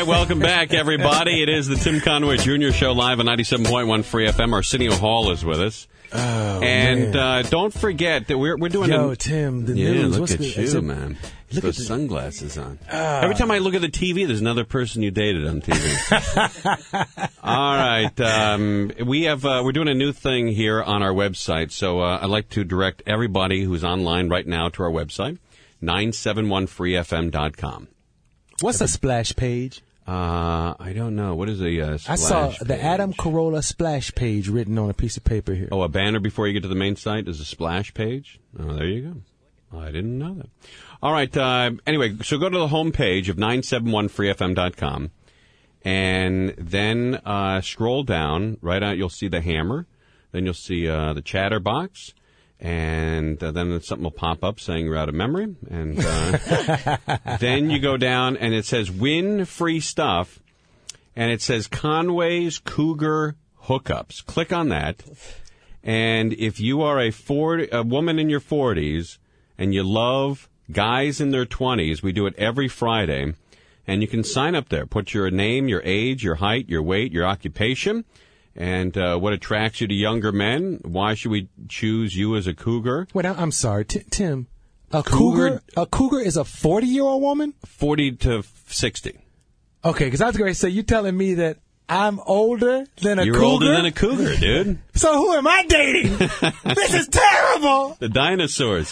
welcome back, everybody. It is the Tim Conway Jr. Show live on 97.1 Free FM. Arsenio Hall is with us. Oh, and don't forget that we're doing Tim, the news. Look at you, man. Look at sunglasses on. Every time I look at the TV, there's another person you dated on TV. All right. We're doing a new thing here on our website, so I'd like to direct everybody who's online right now to our website, 971freefm.com. What's a splash page? I don't know. What is a splash I saw the page? Adam Carolla splash page written on a piece of paper here. Oh, a banner before you get to the main site is a splash page? Oh, there you go. I didn't know that. All right. Anyway, so go to the home page of 971freefm.com, and then scroll down. Right out, you'll see the hammer. Then you'll see the chatter box. And then something will pop up saying you're out of memory. And then you go down, and it says win free stuff. And it says Conway's Cougar Hookups. Click on that. And if you are a woman in your 40s and you love guys in their 20s, we do it every Friday. And you can sign up there. Put your name, your age, your height, your weight, your occupation. And what attracts you to younger men? Why should we choose you as a cougar? Wait, I'm sorry, Tim. A cougar is a 40-year-old woman? 40 to 60. Okay, because I was going to say, you're telling me that I'm older than a cougar? You're older than a cougar, dude. So who am I dating? This is terrible. The dinosaurs.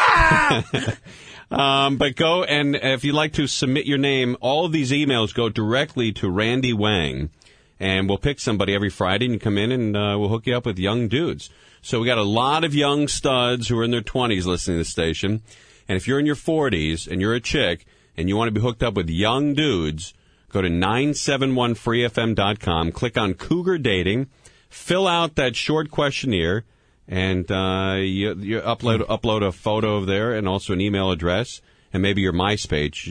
But go, and if you'd like to submit your name, all of these emails go directly to Randy Wang. And we'll pick somebody every Friday, and you come in, and we'll hook you up with young dudes. So we got a lot of young studs who are in their 20s listening to the station. And if you're in your 40s and you're a chick and you want to be hooked up with young dudes, go to 971freefm.com, click on Cougar Dating, fill out that short questionnaire, and you upload a photo of there and also an email address. And maybe your MySpace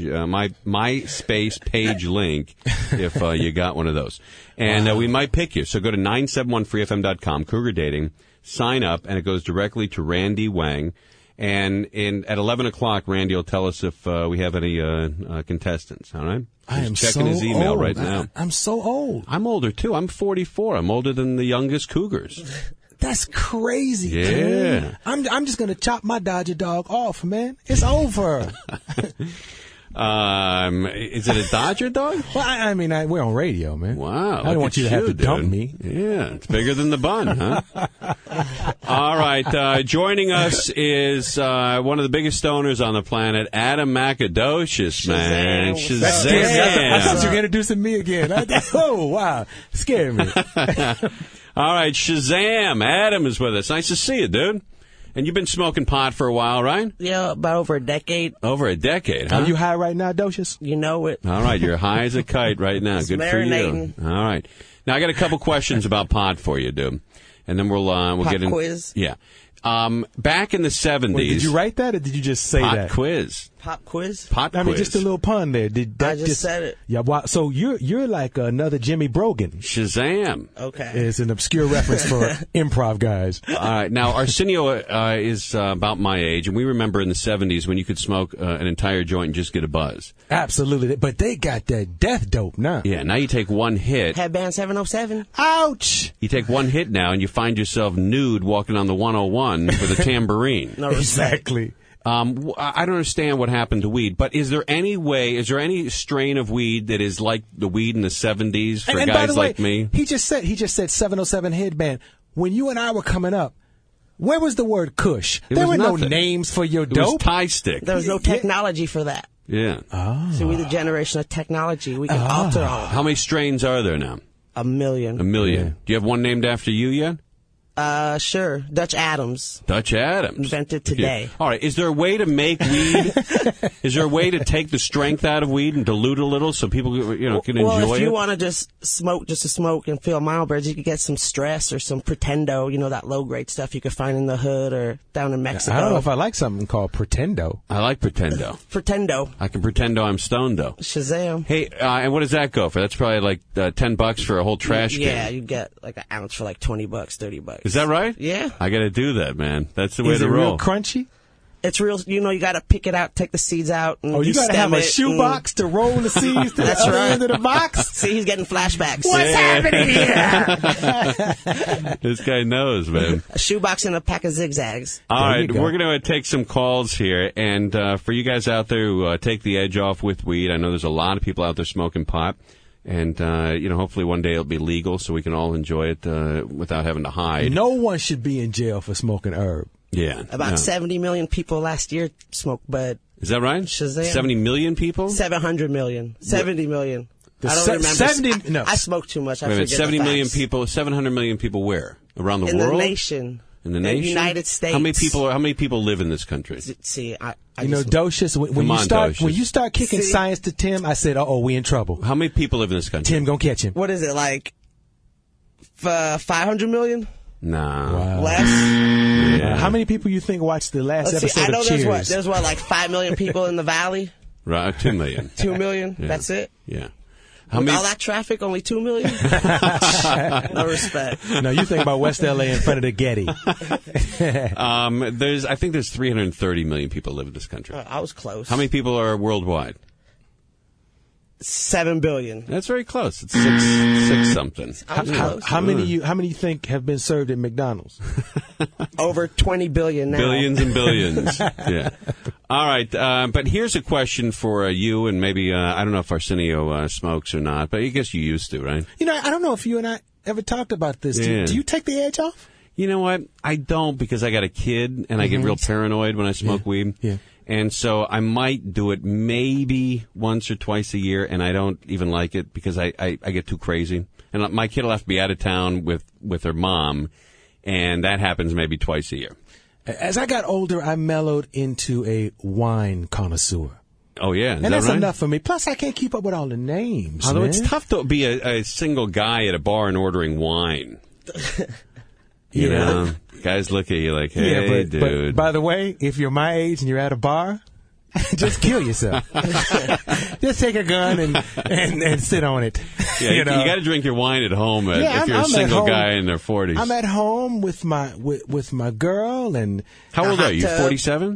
page link if you got one of those. And we might pick you. So go to 971freefm.com, Cougar Dating, sign up, and it goes directly to Randy Wang. And at 11 o'clock, Randy will tell us if we have any contestants, all right? He's checking his email right now. I'm so old. I'm older, too. I'm 44. I'm older than the youngest Cougars. That's crazy. Yeah. Dude. I'm just going to chop my Dodger dog off, man. It's over. Is it a Dodger dog? Well, I mean, we're on radio, man. Wow. I don't want you to have to dump me. Yeah, it's bigger than the bun, huh? All right. Joining us is one of the biggest stoners on the planet, Adam Macadocious, man. Shazam. I thought you were introducing me again. Oh, wow. Scared me. All right, Shazam. Adam is with us. Nice to see you, dude. And you've been smoking pot for a while, right? Yeah, about over a decade. Over a decade, huh? Are you high right now, Docious? You know it. All right, you're high as a kite right now. Good for you. All right. Now, I got a couple questions about pot for you, dude. And then we'll get in. Quiz? Yeah. Back in the 70s. Wait, did you write that, or did you just say that? Pot quiz. Pop quiz? Pot quiz. I mean, just a little pun there. I just said it. Yeah. Wow. So you're like another Jimmy Brogan. Shazam. Okay. It's an obscure reference for improv guys. All right. Now, Arsenio is about my age, and we remember in the 70s when you could smoke an entire joint and just get a buzz. Absolutely. But they got that death dope now. Yeah. Now you take one hit. Headband 707. Ouch. You take one hit now, and you find yourself nude walking on the 101 with a tambourine. No, exactly. I don't understand what happened to weed, but is there any strain of weed that is like the weed in the 70s for and guys by the way, like me? He just said 707 headband. When you and I were coming up, where was the word Kush? There were no names for your dope. It was Thai stick. There was no technology for that. Yeah. Oh. So we're the generation of technology. We can alter all. How many strains are there now? 1 million. 1 million. Yeah. Do you have one named after you yet? Sure. Dutch Adams. Dutch Adams. Invented today. All right. Is there a way to make weed? Is there a way to take the strength out of weed and dilute a little so people, can enjoy it? Well, if you want to just to smoke and feel mild, but you could get some stress or some Pretendo, that low-grade stuff you could find in the hood or down in Mexico. I don't know if I like something called Pretendo. I like Pretendo. Pretendo. I can pretendo I'm stoned, though. Shazam. Hey, and what does that go for? That's probably like $10 for a whole trash can. Yeah, you get like an ounce for like $20, $30. Is that right? Yeah. I got to do that, man. That's the way Is to it roll. real crunchy? It's real. You know, you got to pick it out, take the seeds out. And you got to have a shoebox to roll the seeds to the other end of the box? See, he's getting flashbacks. What's happening here? This guy knows, man. A shoebox and a pack of zigzags. All right, we're going to take some calls here. And for you guys out there who take the edge off with weed, I know there's a lot of people out there smoking pot. And, hopefully one day it'll be legal so we can all enjoy it without having to hide. No one should be in jail for smoking herb. Yeah. About 70 million people last year smoked bud. Is that right? Shazam. 70 million people? 700 million. 70 million. I don't remember. 70? No. I smoke too much. I Wait a minute, forget 70 the million facts. people, 700 million people where? Around the In world? the nation. In the nation? United States. How many people live in this country? See, I Docious, when you start kicking science to Tim, I said, we in trouble. How many people live in this country? Tim gonna catch him. What is it, like 500 million? Nah. Wow. Less? Yeah. How many people you think watched the last Let's see, episode I know of Cheers? there's like 5 million people in the valley? Right, 2 million. 2 million? Yeah. That's it? Yeah. With all that traffic, only 2 million? No respect. No, you think about West LA in front of the Getty. I think there's 330 million people live in this country. I was close. How many people are worldwide? 7 billion. That's very close. It's six something. How many you think have been served at McDonald's? Over 20 billion now. Billions and billions. Yeah. All right. But here's a question for you, and maybe, I don't know if Arsenio smokes or not, but I guess you used to, right? I don't know if you and I ever talked about this. Yeah. Do you take the edge off? You know what? I don't, because I got a kid, and I get real paranoid when I smoke weed. Yeah. And so I might do it maybe once or twice a year, and I don't even like it because I get too crazy. And my kid will have to be out of town with her mom, and that happens maybe twice a year. As I got older, I mellowed into a wine connoisseur. Oh, yeah. And that's enough for me. Plus, I can't keep up with all the names. Although man. it's tough to be a single guy at a bar and ordering wine. You know? Guys look at you like, hey, dude. But by the way, if you're my age and you're at a bar, just kill yourself. Just take a gun and sit on it. Yeah, you got to drink your wine at home if you're a single guy in their 40s. I'm at home with my girl. And how old are you? 47?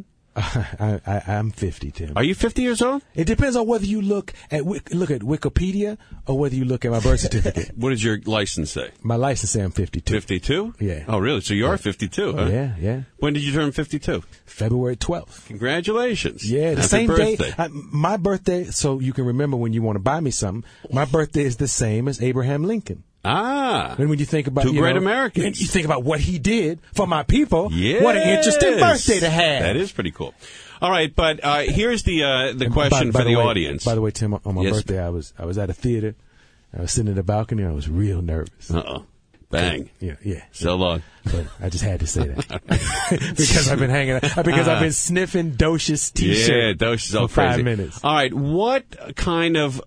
I'm 50, Tim. Are you 50 years old? It depends on whether you look at Wikipedia or whether you look at my birth certificate. What does your license say? My license says I'm 52. 52? Yeah. Oh, really? So you are 52, huh? Yeah. When did you turn 52? February 12th. Congratulations. Yeah, the Happy same birthday. day. My birthday, so you can remember when you want to buy me something, my birthday is the same as Abraham Lincoln. Ah. And when you think about two great Americans. You think about what he did for my people. Yes. What an interesting birthday to have. That is pretty cool. All right, but here's the question for the audience. By the way, Tim, on my birthday, I was at a theater. I was sitting in the balcony. And I was real nervous. Bang. Yeah. So long. But I just had to say that because I've been I've been sniffing Docious T-shirt. Yeah, Docious all for crazy. 5 minutes. All right, what kind of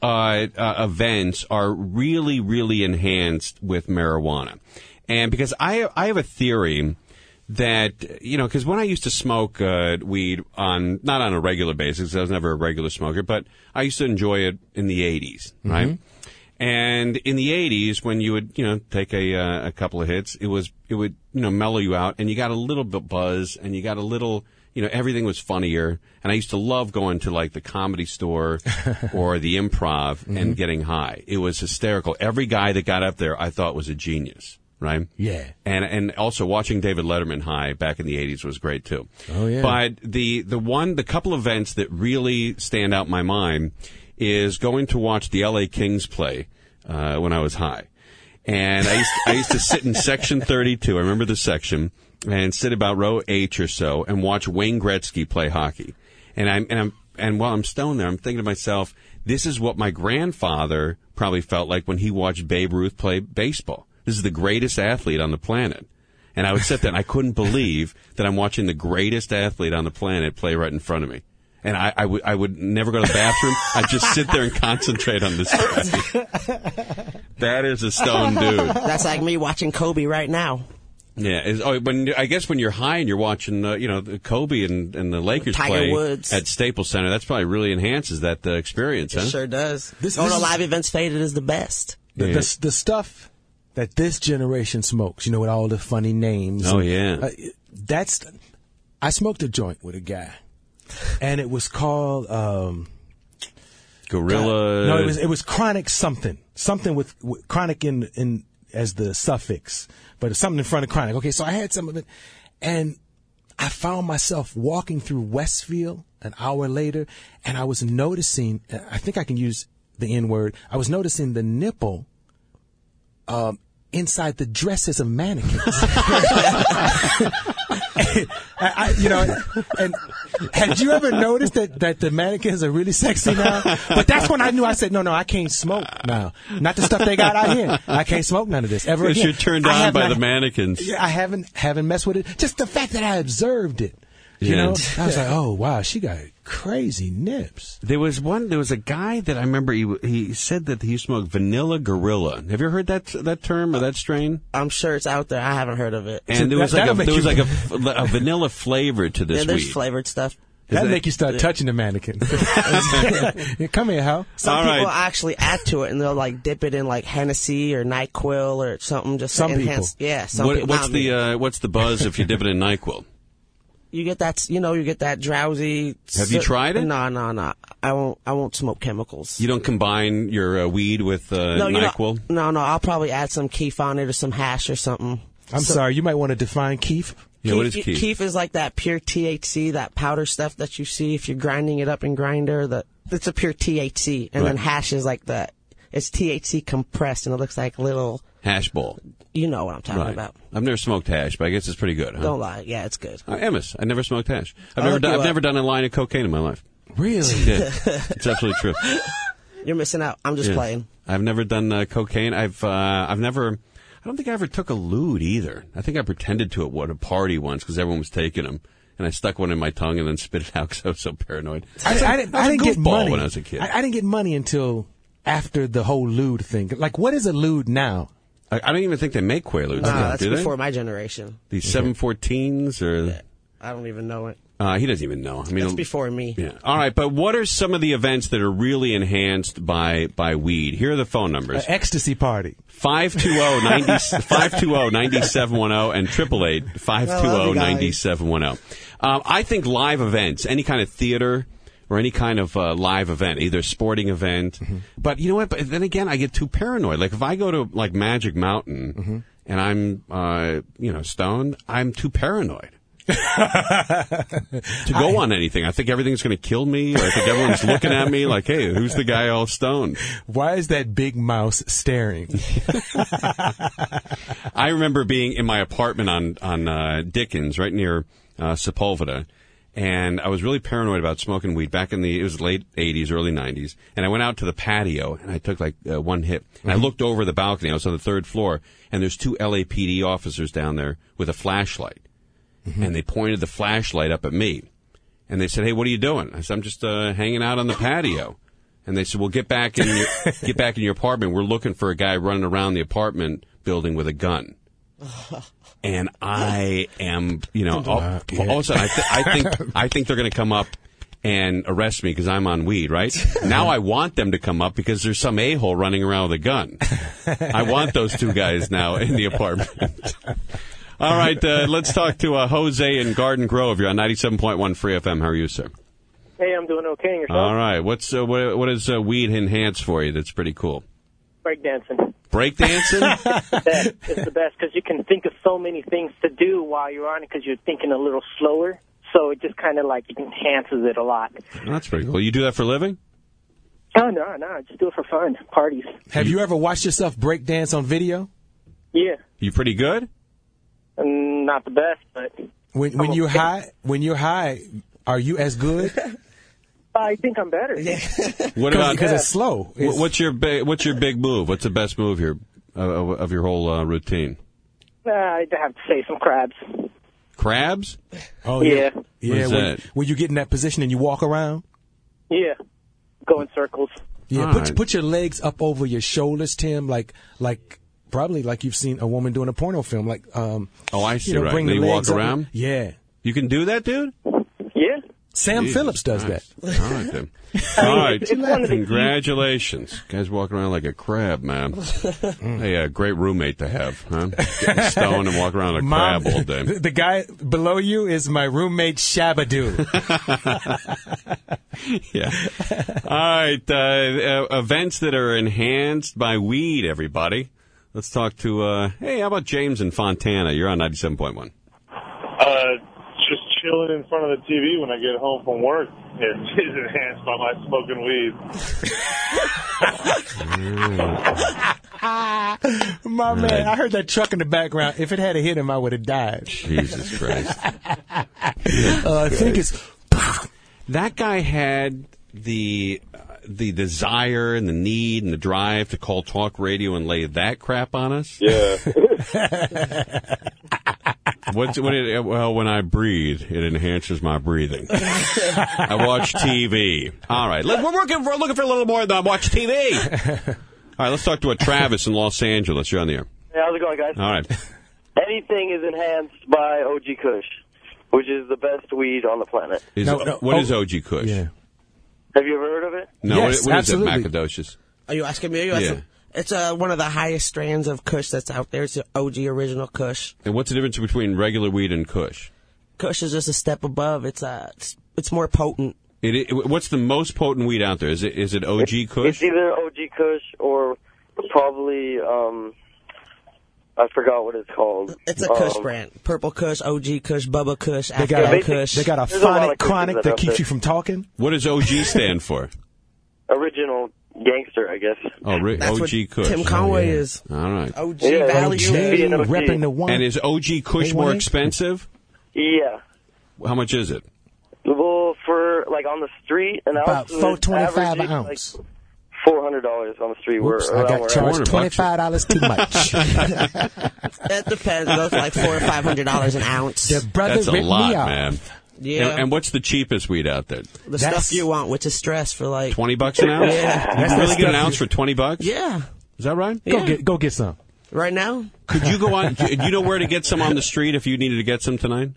events are really, really enhanced with marijuana? And because I have a theory that, because when I used to smoke weed not on a regular basis, I was never a regular smoker, but I used to enjoy it in the 80s, right? Mm-hmm. And in the 80s, when you would, take a couple of hits, it would, mellow you out, and you got a little bit buzz, and you got a little, everything was funnier. And I used to love going to like the Comedy Store or the Improv and getting high. It was hysterical. Every guy that got up there, I thought was a genius. Right? Yeah. And also watching David Letterman high back in the 80s was great too. Oh yeah. But the couple events that really stand out in my mind is going to watch the LA Kings play when I was high. And I used to sit in section 32. I remember the section, and sit about row H or so and watch Wayne Gretzky play hockey. And while I'm stoned there, I'm thinking to myself, this is what my grandfather probably felt like when he watched Babe Ruth play baseball. This is the greatest athlete on the planet. And I would sit there and I couldn't believe that I'm watching the greatest athlete on the planet play right in front of me. And I would never go to the bathroom. I'd just sit there and concentrate on this guy. That is a stone dude. That's like me watching Kobe right now. Yeah. I guess when you're high and you're watching, Kobe and the Lakers play Woods at Staples Center, that's probably really enhances that experience, huh? It sure does. Going to live events faded is the best. The stuff that this generation smokes, with all the funny names. Oh, yeah. I smoked a joint with a guy, and it was called Gorilla. No, it was chronic something with chronic in as the suffix, but it's something in front of chronic. Okay, so I had some of it, and I found myself walking through Westfield an hour later, and I was noticing, I think I can use the N-word, I was noticing the nipple inside the dresses of mannequins. And had you ever noticed that the mannequins are really sexy now? But that's when I knew. I said, no, I can't smoke now. Not the stuff they got out here. I can't smoke none of this ever again. You're turned on by the mannequins. Yeah, I haven't messed with it. Just the fact that I observed it. You know, I was like, oh wow, she got crazy nips. There was a guy that I remember. He said that he smoked Vanilla Gorilla. Have you ever heard that term or that strain? I'm sure it's out there. I haven't heard of it. And there was a vanilla flavor to this yeah, there's weed. flavored stuff. That'd make you start touching the mannequin. Come here, Hal. Some people actually add to it, and they'll like dip it in like Hennessy or NyQuil or something. Just some to enhance. People. Yeah. Some people. What's the buzz if you dip it in NyQuil? You get that drowsy. Have you tried it? No. I won't smoke chemicals. You don't combine your weed with NyQuil? No. I'll probably add some keef on it or some hash or something. I'm sorry. You might want to define keef. Yeah, what is keef? Keef is like that pure THC, that powder stuff that you see if you're grinding it up in grinder. It's a pure THC, and then hash is like it's THC compressed, and it looks like a little hash bowl. You know what I'm talking about. I've never smoked hash, but I guess it's pretty good. Huh? Don't lie. Yeah, it's good. Amos, I never smoked hash. I've never done a line of cocaine in my life. Really? Yeah, it's absolutely true. You're missing out. I'm just playing. I've never done cocaine. I've never. I don't think I ever took a lewd either. I think I pretended to at a party once because everyone was taking them, and I stuck one in my tongue and then spit it out because I was so paranoid. I didn't get money when I was a kid. I didn't get money until after the whole lewd thing. Like, what is a lewd now? I don't even think they make Quaaludes. That's before my generation. These 714s or yeah, I don't even know it. He doesn't even know. I mean, it's before me. Yeah. All right, but what are some of the events that are really enhanced by weed? Here are the phone numbers. Ecstasy party. 520-9710 and 888-520-9710. I think live events, any kind of theater or any kind of live event, either a sporting event. Mm-hmm. But you know what? But then again, I get too paranoid. Like if I go to like Magic Mountain and I'm stoned, I'm too paranoid. to go on anything. I think everything's going to kill me, or I think everyone's looking at me like, hey, who's the guy all stoned? Why is that big mouse staring? I remember being in my apartment on Dickens, right near Sepulveda, and I was really paranoid about smoking weed back it was late 80s, early 90s, and I went out to the patio, and I took like one hit, and I looked over the balcony. I was on the third floor, and there's 2 LAPD officers down there with a flashlight. And they pointed the flashlight up at me. And they said, hey, what are you doing? I said, I'm just hanging out on the patio. And they said, well, get back in your apartment. We're looking for a guy running around the apartment building with a gun. And I am, all of a sudden, I think they're going to come up and arrest me because I'm on weed, right? Now I want them to come up because there's some a-hole running around with a gun. I want those 2 guys now in the apartment. All right, let's talk to Jose in Garden Grove. You're on 97.1 Free FM. How are you, sir? Hey, I'm doing okay. And yourself? All right. What does weed enhance for you that's pretty cool? Breakdancing. Breakdancing? That is the best because you can think of so many things to do while you're on it because you're thinking a little slower. So it just kind of like enhances it a lot. Oh, that's pretty cool. You do that for a living? Oh, no. I just do it for fun. Parties. Have you ever watched yourself breakdance on video? Yeah. You pretty good? Not the best, but when you're high, are you as good? I think I'm better. Yeah. What about because it's slow? What's your big move? What's the best move here of your whole routine? I'd have to say some crabs. Crabs? Oh yeah. Yeah. When you get in that position and you walk around. Yeah. Go in circles. Yeah. Put your legs up over your shoulders, Tim, like. Probably like you've seen a woman doing a porno film, like I see. Right. Bring then the you legs walk around. Yeah. You can do that, dude. Yeah. Sam Jesus Phillips does Christ. that. All right, then. All right. It's one of the Congratulations. Guy's walking around like a crab, man. Hey, a great roommate to have, huh? Getting stoned and walking around like a crab all day. The guy below you is my roommate Shabadoo. Yeah. All right. Events that are enhanced by weed, everybody. Let's talk to, hey, how about James in Fontana? You're on 97.1. Just chilling in front of the TV when I get home from work. It is enhanced by my smoking weed. My man, I heard that truck in the background. If it had hit him, I would have died. Jesus Christ. I think it's... That guy had the desire and the need and the drive to call talk radio and lay that crap on us. Yeah. Well, when I breathe, it enhances my breathing. I watch TV. All right, we're looking for a little more than watch TV. All right, let's talk to Travis in Los Angeles. You're on the air. Hey, how's it going, guys? All right. Anything is enhanced by OG Kush, which is the best weed on the planet. What is OG Kush? Yeah. Have you ever heard of it? No, Yes, what is absolutely. it, Macadocious? Are you asking me? Are you asking? It's one of the highest strands of Kush that's out there. It's the OG original Kush. And what's the difference between regular weed and Kush? Kush is just a step above. It's more potent. What's the most potent weed out there? Is it OG Kush? It's either OG Kush or probably, I forgot what it's called. It's a Kush brand. Purple Kush, OG Kush, Bubba Kush, They got, Afghan Kush. they got a There's a lot phonic of Kushes chronic that that out keeps there. you from talking. What does OG stand for? Original gangster, I guess. Oh, That's what OG Kush. Tim Conway yeah. is. All right. OG Yeah, Valley. OG. OG, repping the one. And is OG Kush more 818? expensive? Yeah. How much is it? Well, for, like, on the street, an About ounce is $4.25 an averaging, ounce. Like, $400 on the street. Whoops, We're I around got where charged $400 $25 too much. It depends. It goes like $400 or $500 an ounce. The brother That's a ripped lot, me off. man. Yeah. And what's the cheapest weed out there? The That's- stuff you want, which is stress for like. $20 an ounce? Yeah. You That's really the get an stuff ounce for $20? Yeah. Is that right? Yeah. Go get some. Right now? Could you go on? Do you know where to get some on the street if you needed to get some tonight?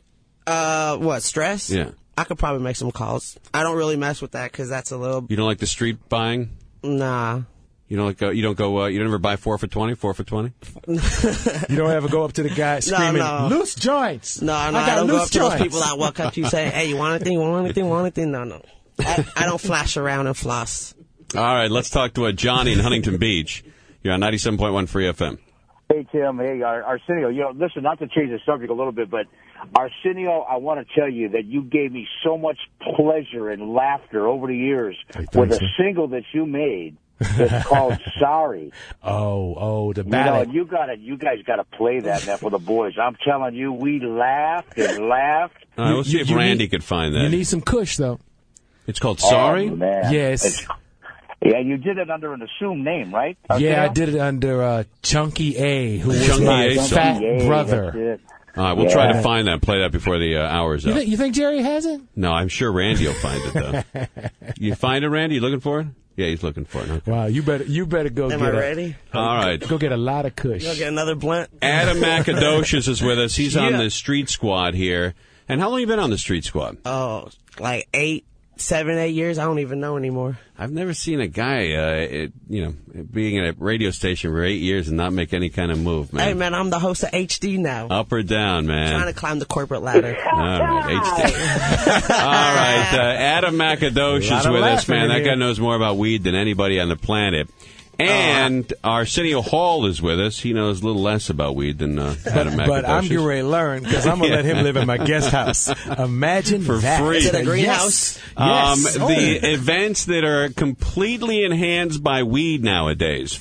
What, stress? Yeah. I could probably make some calls. I don't really mess with that because that's a little. You don't like the street buying? Nah. You don't like? You don't ever buy 4 for 20? 4 for 20? You don't ever go up to the guy screaming, no. loose joints. No, I I got don't go loose up to those joints. people that walk up to you saying, hey, you want anything, you want anything, you want anything? No. I don't flash around and floss. All right, let's talk to Johnny in Huntington Beach. You're on 97.1 Free FM. Hey, Tim. Hey, Arsenio. Listen, not to change the subject a little bit, but Arsenio, I want to tell you that you gave me so much pleasure and laughter over the years with a single that you made. It's called "Sorry." The ballad. You guys got to play that now for the boys. I'm telling you, we laughed and laughed. All right, let's see if you Randy need- could find that. You need some Kush, though. It's called Sorry? Oh, man. Yes. Yeah, you did it under an assumed name, right? Yeah, I Arsenio? did it under Chunky A, who was Chunky my A song. fat Chunky A, brother. that's it. All right, we'll try to Yeah. find that and play that before the hour's up. You think Jerry has it? No, I'm sure Randy will find it, though. You find it, Randy? You looking for it? Yeah, he's looking for it. Okay. Wow, you better go Am get I a- ready? All right. Go get a lot of Kush. You'll get another blunt? Adam Macadocious is with us. He's on Yeah. the Street Squad here. And how long you been on the Street Squad? Oh, like 7, 8 years? I don't even know anymore. I've never seen a guy, being at a radio station for 8 years and not make any kind of move, man. Hey, man, I'm the host of HD now. Up or down, man? Trying to climb the corporate ladder. All right, HD. All right, Adam Macadocious Lot is of with us, laughing man. in That guy here. knows more about weed than anybody on the planet. And Arsenio Hall is with us. He knows a little less about weed than Adam Macadocious. But I'm getting ready to learn because I'm going to let him live in my guest house. Imagine For that. free. Is it a greenhouse? Yes. The events that are completely enhanced by weed nowadays.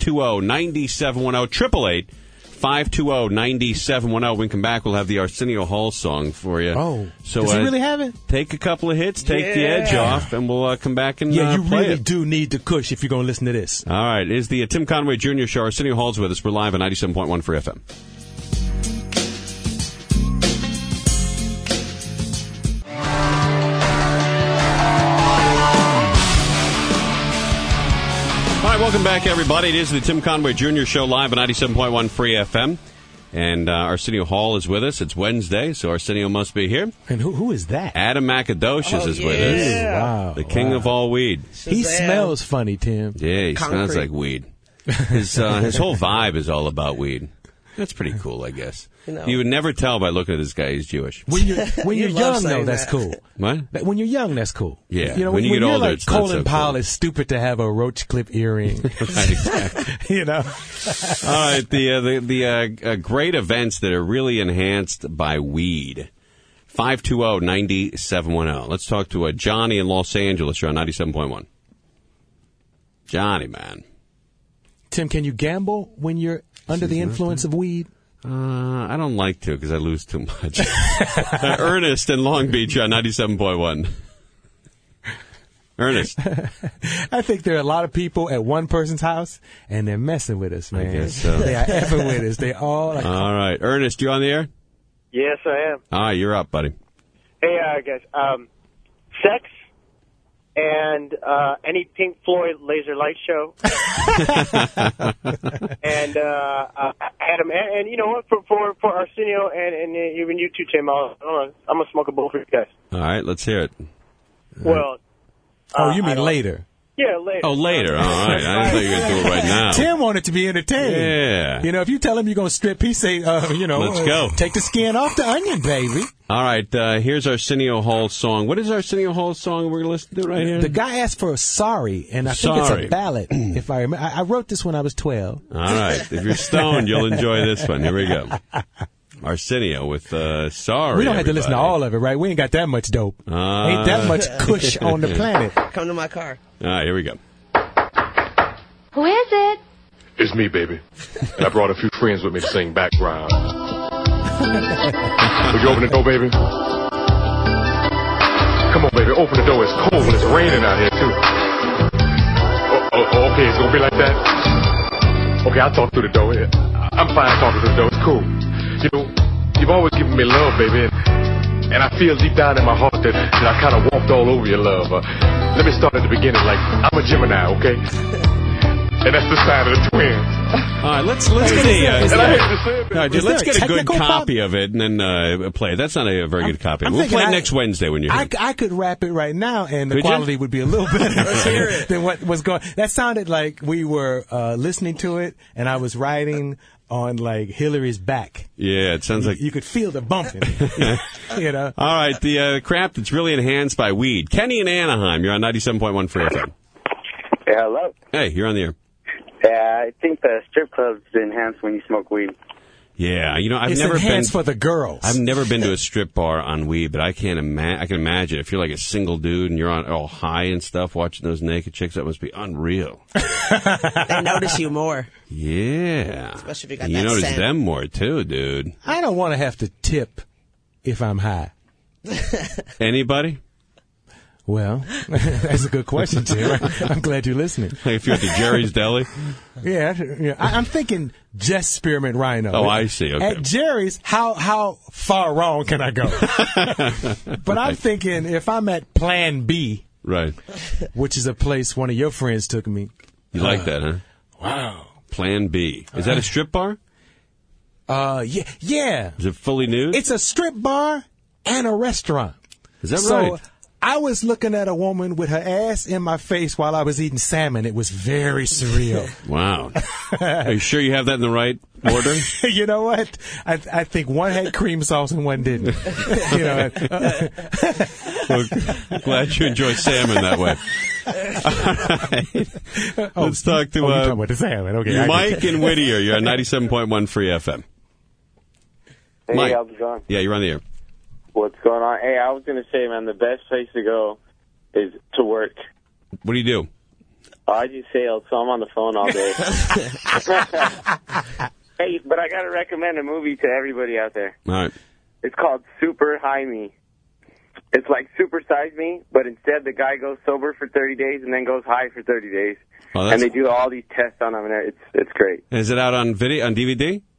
520-9710, 888-520-9710. When we come back, we'll have the Arsenio Hall song for you. Oh, so does he really have it? Take a couple of hits, take the edge off, and we'll come back and Yeah, you play really it. do need the Kush if you're going to listen to this. All right, it is the Tim Conway Jr. Show. Arsenio Hall's with us. We're live on 97.1 for FM. All right, welcome back, everybody. It is the Tim Conway Jr. Show live on 97.1 Free FM. And Arsenio Hall is with us. It's Wednesday, so Arsenio must be here. And who is that? Adam Macadocious is with us. Wow. The king of all weed. He smells funny, Tim. Yeah, he smells like weed. His whole vibe is all about weed. That's pretty cool, I guess. You would never tell by looking at this guy he's Jewish. When you're young, though, that's cool. What? When you're young, that's cool. Yeah. When you get older, like it's Colin Powell cool. is stupid to have a roach clip earring. Right, exactly. All right, the great events that are really enhanced by weed. 520-9710. Let's talk to Johnny in Los Angeles. You're on 97.1. Johnny, man. Tim, can you gamble when you're under the influence of weed? I don't like to because I lose too much. Ernest in Long Beach on 97.1. Ernest. I think there are a lot of people at one person's house, and they're messing with us, man. I guess so. They are effing with us. They all are. All right. Ernest, you on the air? Yes, I am. All right, you're up, buddy. Hey, guys. Sex and any Pink Floyd laser light show. And Adam, and you know what? For Arsenio and even you too, Tim, I'm gonna smoke a bowl for you guys. All right, let's hear it. Well, you mean later? Yeah, later. Oh, later. All right. I thought you were going to do it right now. Tim wanted to be entertained. Yeah. You know, if you tell him you're going to strip, he say, Let's go. Take the skin off the onion, baby. All right. Here's Arsenio Hall's song. What is Arsenio Hall's song we're going to listen to right here? The guy asked for a Sorry, and I think it's a ballad, if I remember. I wrote this when I was 12. All right. If you're stoned, you'll enjoy this one. Here we go. Arsenio with Sorry. We don't have to everybody. listen to all of it, right? We ain't got that much dope. Ain't that much kush on the planet. Come to my car. All right. Here we go. Who is it? It's me, baby. And I brought a few friends with me to sing background. Would you open the door, baby? Come on, baby. Open the door. It's cold and it's raining out here, too. Okay. It's going to be like that? Okay, I'll talk through the door. I'm fine talking through the door. It's cool. You know, you've always given me love, baby. And I feel deep down in my heart that I kind of walked all over your love. Let me start at the beginning. Like, I'm a Gemini, okay? And that's the sign of the twins. All right, let's get a good copy of it and then play it. That's not a very good copy. We'll play it next Wednesday when you're here. I could rap it right now, and the quality would be a little better than what was going. That sounded like we were listening to it, and I was riding on like Hillary's back. Yeah, it sounds like you could feel the bumping. You know. All right, the crap that's really enhanced by weed. Kenny in Anaheim, you're on 97.1 Free FM. Yeah, hello. Hey, you're on the air. Yeah, I think the strip club's enhanced when you smoke weed. Yeah, you know, It's enhanced for the girls. I've never been to a strip bar on weed, but I can imagine if you're like a single dude and you're on all high and stuff, watching those naked chicks, that must be unreal. They notice you more. Yeah, especially if you got and you that notice scent. them more too, dude. I don't want to have to tip if I'm high. Anybody? Well, that's a good question, Tim. I'm glad you're listening. If you're at the Jerry's Deli? Yeah. I'm thinking Jess Spearmint Rhino. Oh, I see. Okay. At Jerry's, how far wrong can I go? But I'm thinking if I'm at Plan B, right, which is a place one of your friends took me. You like that, huh? Wow. Plan B. Is that a strip bar? Yeah. Is it fully nude? It's a strip bar and a restaurant. Is that so, right? I was looking at a woman with her ass in my face while I was eating salmon. It was very surreal. Wow. Are you sure you have that in the right order? You know what? I think one had cream sauce and one didn't. You know. Well, glad you enjoy salmon that way. All right. Let's talk to you're talking about the salmon. Okay, Mike in Whittier. You're on 97.1 Free FM. Hey, Mike. how's it going? Yeah, you're on the air. What's going on? Hey, I was going to say, man, the best place to go is to work. What do you do? I do sales, so I'm on the phone all day. Hey, but I got to recommend a movie to everybody out there. All right. It's called Super High Me. It's like Super Size Me, but instead the guy goes sober for 30 days and then goes high for 30 days. Oh, and they do all these tests on him, and it's great. Is it out on video, on DVD?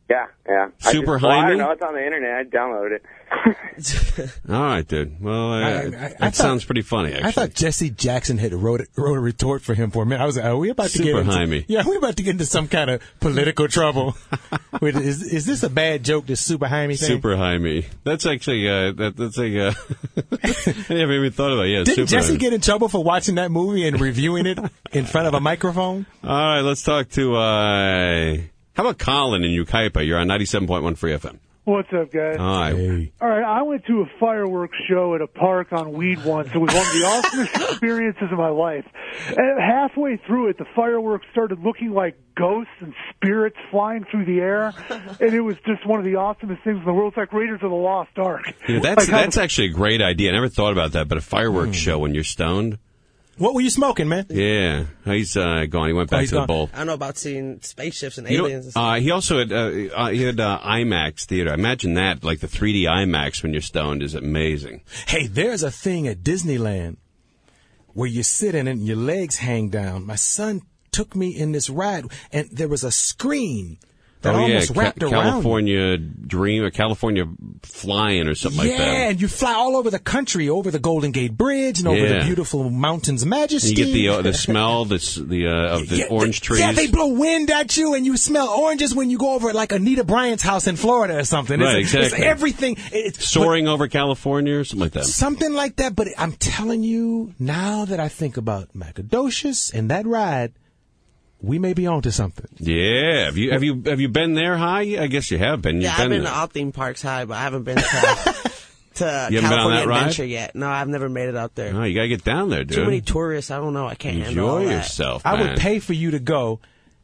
Yeah. Super I Jaime? don't know. It's on the internet. I downloaded it. All right, dude. Well, that sounds pretty funny, actually. I thought Jesse Jackson had wrote a retort for him for a minute. I was like, are we about to Super Jaime. we're about to get into some kind of political trouble. Is this a bad joke, this Super Jaime thing? Super Jaime. That's actually, that's a, I never even thought about it. Yeah, Didn't Super Jesse Jaime. get in trouble for watching that movie and reviewing it in front of a microphone? All right, let's talk to, how about Colin in Ukaipa? You're on 97.1 Free FM. What's up, guys? Hi. Hey. All right, I went to a fireworks show at a park on weed once. It was one of the awesomest experiences of my life. And halfway through it, the fireworks started looking like ghosts and spirits flying through the air, and it was just one of the awesomest things in the world. It's like Raiders of the Lost Ark. Yeah, that's actually a great idea. I never thought about that, but a fireworks show when you're stoned. What were you smoking, man? Yeah, he's gone. He went back to the bowl. I don't know about seeing spaceships and aliens and stuff. He also had IMAX theater. Imagine that, like the 3D IMAX when you're stoned is amazing. Hey, there's a thing at Disneyland where you sit in it and your legs hang down. My son took me in this ride, and there was a screen that almost wrapped around California Dream or California Flying or something like that. Yeah, and you fly all over the country, over the Golden Gate Bridge and over the beautiful mountains of majesty. And you get the smell of the orange trees. Yeah, they blow wind at you, and you smell oranges when you go over like Anita Bryant's house in Florida or something. Right, exactly. It's everything. Soaring over California or something like that. Something like that, but I'm telling you, now that I think about Macadocious and that ride, we may be onto something. Yeah. Have you been there, High? I guess you have been. I've been to all theme parks, High, but I haven't been to California Adventure yet. No, I've never made it out there. Oh, you gotta get down there, dude. Too many tourists. I don't know. I can't handle all Enjoy that. yourself, man. I would pay for you to go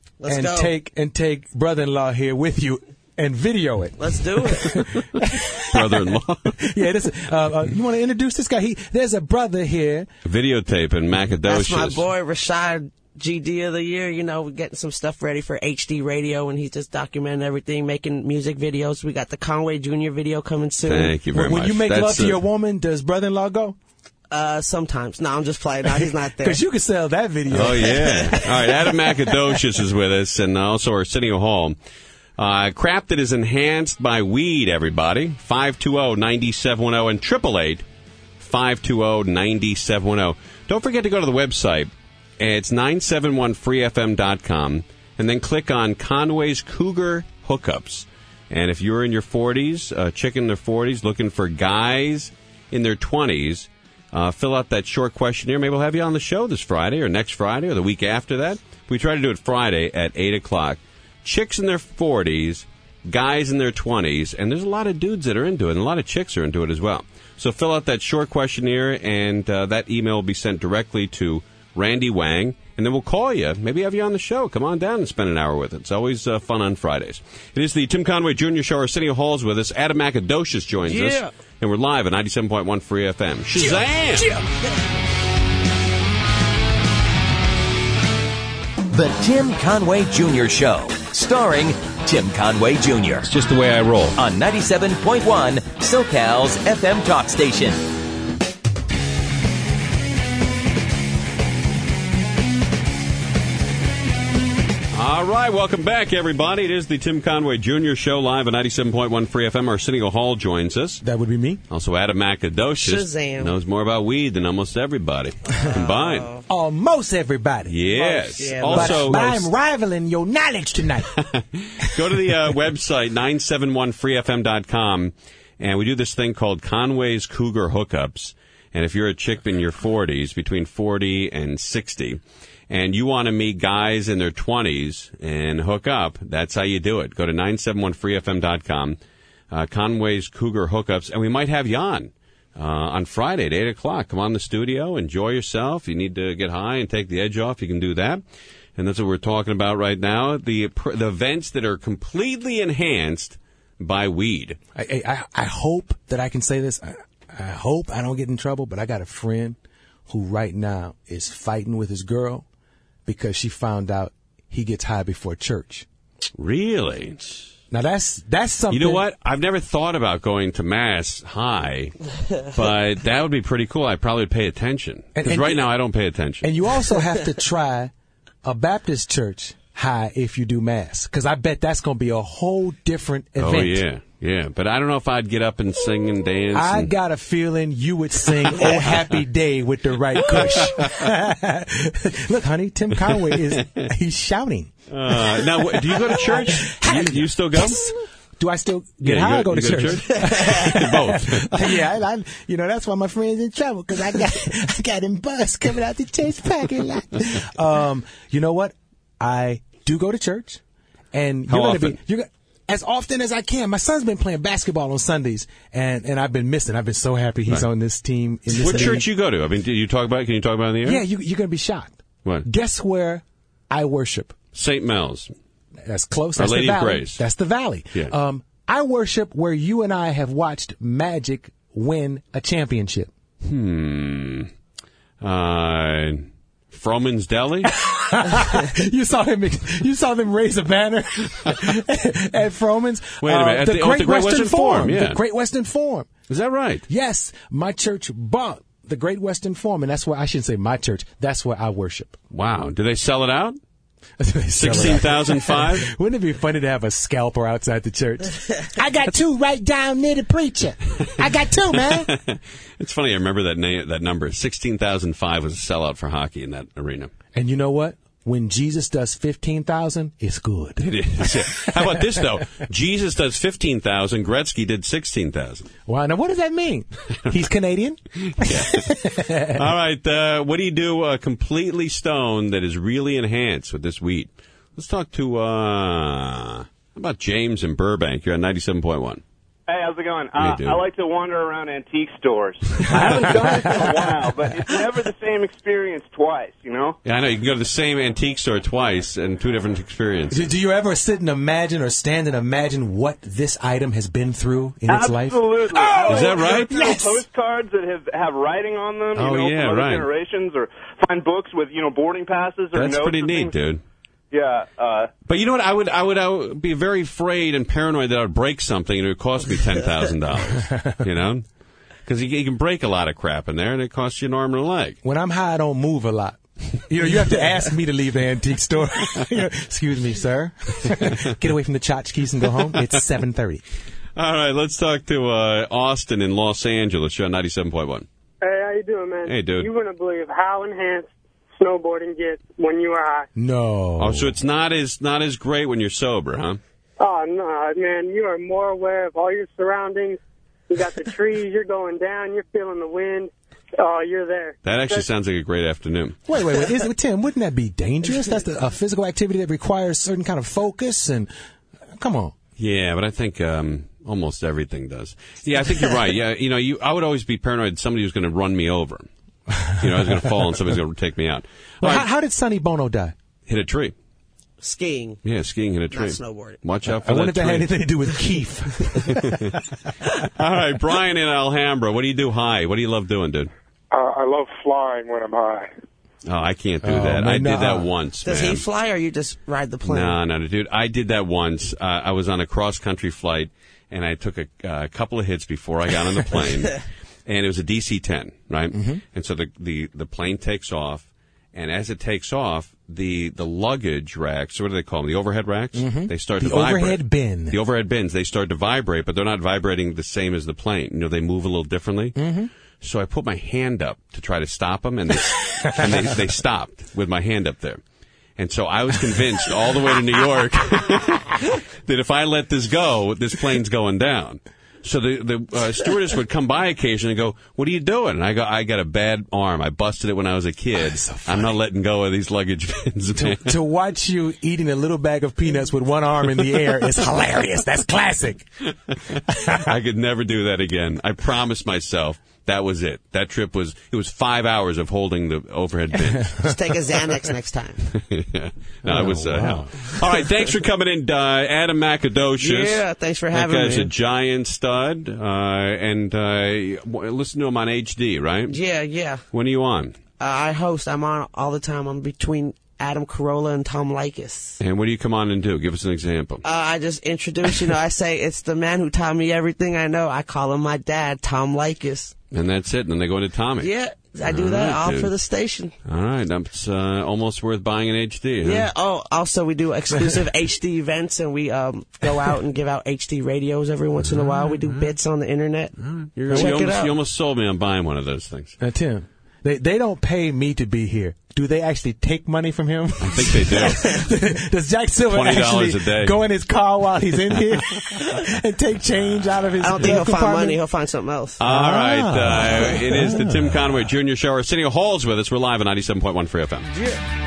take brother-in-law here with you and video it. Let's do it. Brother-in-law. Yeah, you want to introduce this guy? There's a brother here. Videotaping Macadocious. That's my boy, Rashad GD of the year. You know, we're getting some stuff ready for HD radio, and he's just documenting everything, making music videos. We got the Conway Jr. video coming soon. Thank you very much. When you make love to your woman, does brother-in-law go? Sometimes. No, I'm just playing. No, he's not there. Because you can sell that video. Oh, yeah. All right, Adam Macadocious is with us, and also Arsenio Hall. Crap that is enhanced by weed, everybody. 520-9710 and 888-520-9710. Don't forget to go to the website. It's 971freefm.com, and then click on Conway's Cougar Hookups. And if you're in your 40s, a chick in their 40s, looking for guys in their 20s, fill out that short questionnaire. Maybe we'll have you on the show this Friday or next Friday or the week after that. We try to do it Friday at 8 o'clock. Chicks in their 40s, guys in their 20s, and there's a lot of dudes that are into it, and a lot of chicks are into it as well. So fill out that short questionnaire, and that email will be sent directly to Randy Wang, and then we'll call you, maybe have you on the show. Come on down and spend an hour with it. It's always fun on Fridays. It is the Tim Conway Jr. Show. Arsenio Hall's with us. Adam Macadocious joins us, and we're live at 97.1 Free FM. Shazam! The Tim Conway Jr. Show, starring Tim Conway Jr. It's just the way I roll. On 97.1 SoCal's FM talk station. All right, welcome back, everybody. It is the Tim Conway Jr. Show, live at 97.1 Free FM. Arsenio Hall joins us. That would be me. Also, Adam Macadocious Shazam. knows more about weed than almost everybody combined. Almost everybody. Yes. Yeah, also, but I'm rivaling your knowledge tonight. go to the website, 971freefm.com, and we do this thing called Conway's Cougar Hookups. And if you're a chick in your 40s, between 40 and 60, and you want to meet guys in their 20s and hook up, that's how you do it. Go to 971freefm.com, Conway's Cougar Hookups, and we might have you on Friday at 8 o'clock. Come on in the studio, enjoy yourself. You need to get high and take the edge off, you can do that. And that's what we're talking about right now, the events that are completely enhanced by weed. I hope that I can say this. I hope I don't get in trouble, but I got a friend who right now is fighting with his girl because she found out he gets high before church. Really? Now that's something. You know what? I've never thought about going to Mass high, but that would be pretty cool. I probably would pay attention. Because right now I don't pay attention. And you also have to try a Baptist church high if you do mass, because I bet that's going to be a whole different event. Oh, yeah. Yeah, but I don't know if I'd get up and sing and dance. I got a feeling you would sing "Oh Happy Day" with the right kush. Look, honey, Tim Conway he's shouting. Now, do you go to church? You still go? Yes. Do I still get high or go to church? Both. Yeah, that's why my friend's in trouble, because I got him buzzed coming out the church parking lot. You know what? I do go to church, and you're going to be as often as I can. My son's been playing basketball on Sundays, and I've been missing. I've been so happy he's on this team. What church you go to? I mean, can you talk about it in the air? Yeah, you're going to be shocked. What? Guess where I worship? St. Mel's. That's close. Our That's Lady the of Valley. Grace. That's the Valley. Yeah. I worship where you and I have watched Magic win a championship. Froman's Deli? You saw them raise a banner at Froman's. Wait a minute. The Great Western Forum. Yeah. The Great Western Forum. Is that right? Yes. My church bought the Great Western Forum, and that's where I shouldn't say my church. That's where I worship. Wow. Do they sell it out? 16,005? Wouldn't it be funny to have a scalper outside the church? I got 2 right down near the preacher. I got 2, man. It's funny. I remember that number. 16,005 was a sellout for hockey in that arena. And you know what? When Jesus does 15,000, it's good. It is. Yeah. How about this, though? Jesus does 15,000. Gretzky did 16,000. Wow. Now, what does that mean? He's Canadian? Yeah. All right. What do you do completely stoned that is really enhanced with this weed? Let's talk to, how about James in Burbank? You're on 97.1. Hey, how's it going? Hey, dude. I like to wander around antique stores. I haven't done it in a while, but it's never the same experience twice, you know? Yeah, I know. You can go to the same antique store twice and 2 different experiences. Do you ever sit and imagine or stand and imagine what this item has been through in its life? Absolutely. Oh, is that right? Yes. Postcards that have writing on them, Oh, from yeah, other right. generations, or find books with, boarding passes or That's notes. pretty or neat, things. dude. Yeah. But you know what? I would be very afraid and paranoid that I would break something and it would cost me $10,000. You know, because you can break a lot of crap in there and it costs you an arm and a leg. When I'm high, I don't move a lot. You have to ask me to leave the antique store. Excuse me, sir. Get away from the tchotchkes and go home. It's 7:30. All right, let's talk to Austin in Los Angeles. You're on 97.1. Hey, how you doing, man? Hey, dude. You wouldn't believe how enhanced snowboarding gets when you are high. No. Oh, so it's not as great when you're sober, huh? Oh, no, man. You are more aware of all your surroundings. You got the trees. You're going down. You're feeling the wind. Oh, you're there. That actually sounds like a great afternoon. Wait. Tim, wouldn't that be dangerous? That's a physical activity that requires certain kind of focus and... Come on. Yeah, but I think almost everything does. Yeah, I think you're right. Yeah, I would always be paranoid somebody was going to run me over. I was going to fall and somebody's going to take me out. Well, how did Sonny Bono die? Hit a tree. Skiing. Yeah, skiing hit a tree. Not snowboarding. Watch out for I wonder if that tree. had anything to do with Keith. All right, Brian in Alhambra. What do you do high? What do you love doing, dude? I love flying when I'm high. Oh, I can't do that. I did that once, Does man. he fly or you just ride the plane? No, dude. I did that once. I was on a cross-country flight, and I took a couple of hits before I got on the plane. And it was a DC-10, right? Mm-hmm. And so the plane takes off, and as it takes off, the luggage racks, what do they call them? The overhead racks? Mm-hmm. They start to the vibrate. Overhead bin. The overhead bins, they start to vibrate, but they're not vibrating the same as the plane. They move a little differently. Mm-hmm. So I put my hand up to try to stop them, and they stopped with my hand up there. And so I was convinced all the way to New York that if I let this go, this plane's going down. So the stewardess would come by occasionally and go, "What are you doing?" And I go, "I got a bad arm. I busted it when I was a kid. I'm not letting go of these luggage bins." Man. To watch you eating a little bag of peanuts with one arm in the air is hilarious. That's classic. I could never do that again. I promised myself. That was it. That trip was 5 hours of holding the overhead bin. Just take a Xanax next time. Yeah. No, it was hell. All right, thanks for coming in, Adam Macadocious. Yeah, thanks for having me. That guy's a giant stud. And listen to him on HD, right? Yeah. When are you on? I host. I'm on all the time. I'm between Adam Carolla and Tom Leykis. And what do you come on and do? Give us an example. I just introduce, I say, it's the man who taught me everything I know. I call him my dad, Tom Leykis. And that's it. And then they go into Tommy. Yeah. I do that all dude. for the station. All right, that's almost worth buying an HD. Huh? Yeah. Oh, also we do exclusive HD events, and we go out and give out HD radios every once in a while. We do bits on the internet. Check it out. You almost sold me on buying one of those things. Now, Tim, they don't pay me to be here. Do they actually take money from him? I think they do. Does Jack Silver $20 actually a day. go in his car while he's in here and take change out of his I don't think he'll find compartment? money. He'll find something else. All right. It is the Tim Conway Jr. Show. Arsenio Hall's with us. We're live on 97.1 Free FM. Yeah.